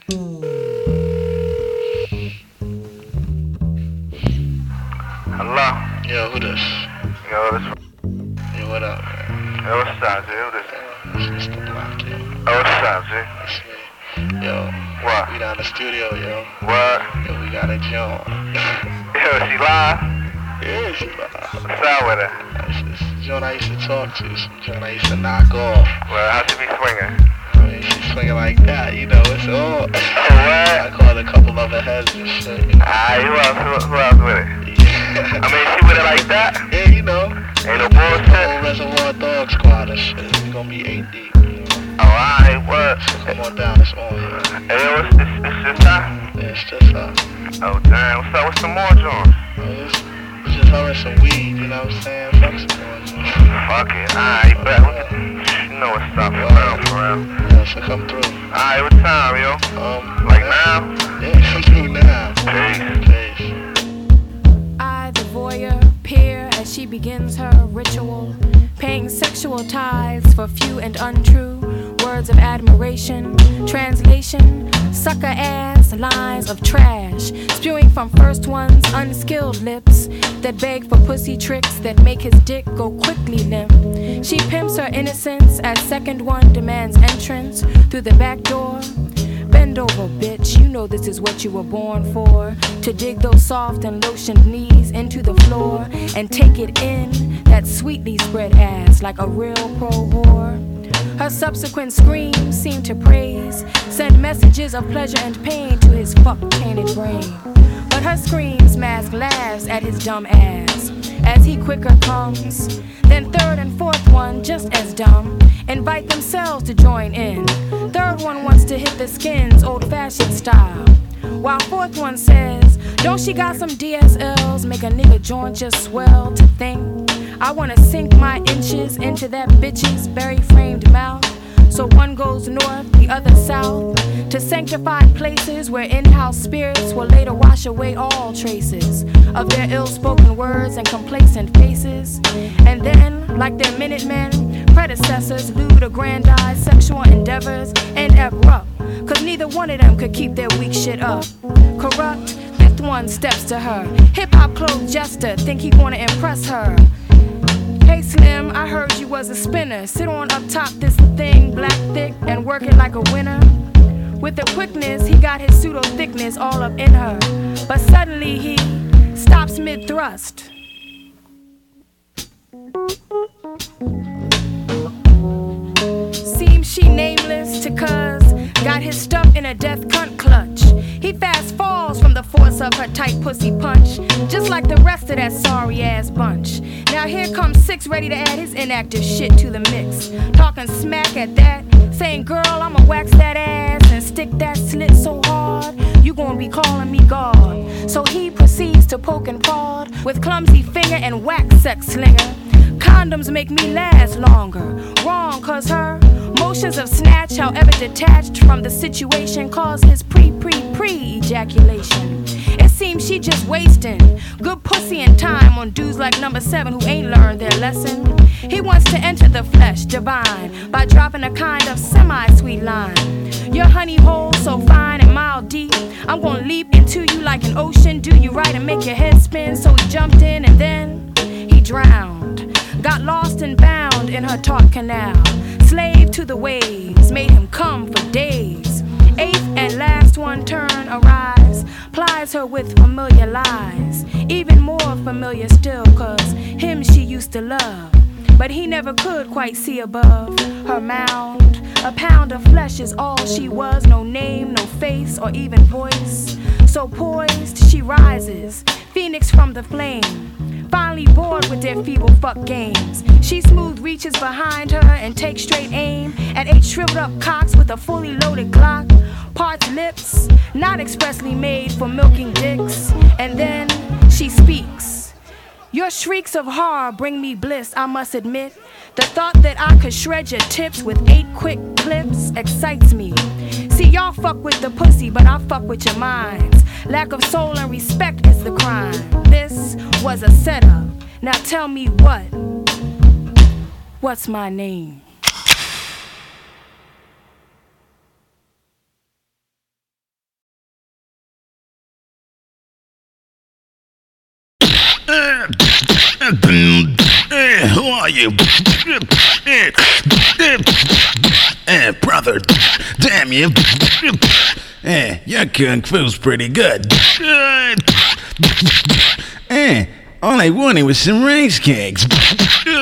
Hello? Yo, who this? Yo, this. Yo, what up, man? Yo, what's up, G? Who this? It's Mr. Block, yo. Oh, what's up, G? That's me. Yo, What? we down the studio, yo. What? Yo, we got a Joan. Yo, she live? Yeah, she live. What's up with her? It's the Joan I used to talk to, some Joan I used to knock off. Well, how she be swinging? I mean, she's swinging like that, you know, it's all. Oh, what? I called a couple of her heads and shit, you know. Who else with it? Yeah. I mean, she with it like that? Yeah, you know. Ain't no The whole bullshit? Reservoir Dog Squad and shit. We gonna be 8 deep. Oh, alright, what? Come on down, it's on, yeah. Hey, yo, it's just her? Yeah, it's just her. Oh, damn. What's up with some more joints? It's just her and some weed, you know what I'm saying? Fuck some more. Fuck it. Alright, bet. You know what's up, for real. Yeah, so come through. Alright, what time, yo? Like now? Yeah, come through now. Peace. Peace. I, the voyeur, peer as she begins her ritual, paying sexual tithes for few and untrue words of admiration. Translation: sucker ass lines of trash spewing from first one's unskilled lips that beg for pussy tricks that make his dick go quickly limp. She pimps her innocence as second one demands entrance through the back door. Bend over, bitch, you know this is what you were born for. To dig those soft and lotioned knees into the floor and take it in, that sweetly spread ass like a real pro whore. Her subsequent screams seem to praise, send messages of pleasure and pain to his fuck-tainted brain. But her screams mask laughs at his dumb ass as he quicker comes. Then third and fourth one, just as dumb, invite themselves to join in. Third one wants to hit the skins old-fashioned style, while fourth one says, don't she got some DSLs, make a nigga joint just swell to think. I wanna sink my inches into that bitch's berry-framed mouth. So one goes north, the other south, to sanctified places where in-house spirits will later wash away all traces of their ill-spoken words and complacent faces. And then, like their Minutemen predecessors, lewd aggrandized sexual endeavors and erupt, cause neither one of them could keep their weak shit up. Corrupt, fifth one steps to her, hip-hop clothed jester, think he wanna impress her. Hey Slim, I heard you was a spinner. Sit on up top this thing, black thick, and work it like a winner. With the quickness, he got his pseudo thickness all up in her. But suddenly he stops mid-thrust. Seems she nameless to cuz got his stuff in a death cunt clutch. He fast falls from the force of her tight pussy punch, just like the rest of that sorry ass bunch. Now here comes Six, ready to add his inactive shit to the mix, talking smack at that, saying girl I'ma wax that ass and stick that slit so hard you gon' be calling me God. So he proceeds to poke and prod with clumsy finger and wax sex slinger. Condoms make me last longer. Wrong, cause her motions of snatch, however detached from the situation, cause his pre-ejaculation. It seems she just wasting good pussy and time on dudes like number 7 who ain't learned their lesson. He wants to enter the flesh divine by dropping a kind of semi-sweet line. Your honey hole so fine and mile deep, I'm gonna leap into you like an ocean, do you right and make your head spin. So he jumped in and then he drowned, got lost and bound in her taut canal. Slave to the waves, made him come for days. Eighth and last one turn arrives, plies her with familiar lies, even more familiar still, cause him she used to love. But he never could quite see above her mound. A pound of flesh is all she was, no name, no face, or even voice. So poised she rises, phoenix from the flame. Finally bored with their feeble fuck games, she smooth reaches behind her and takes straight aim at 8 shriveled up cocks with a fully loaded Glock. Parts lips, not expressly made for milking dicks. And then she speaks. Your shrieks of horror bring me bliss, I must admit. The thought that I could shred your tips with 8 quick clips excites me. See, y'all fuck with the pussy, but I fuck with your minds. Lack of soul and respect is the crime. This was a setup. Now tell me what's my name? Who are you? Brother, damn you. Your kung fu's pretty good. All I wanted was some rice cakes.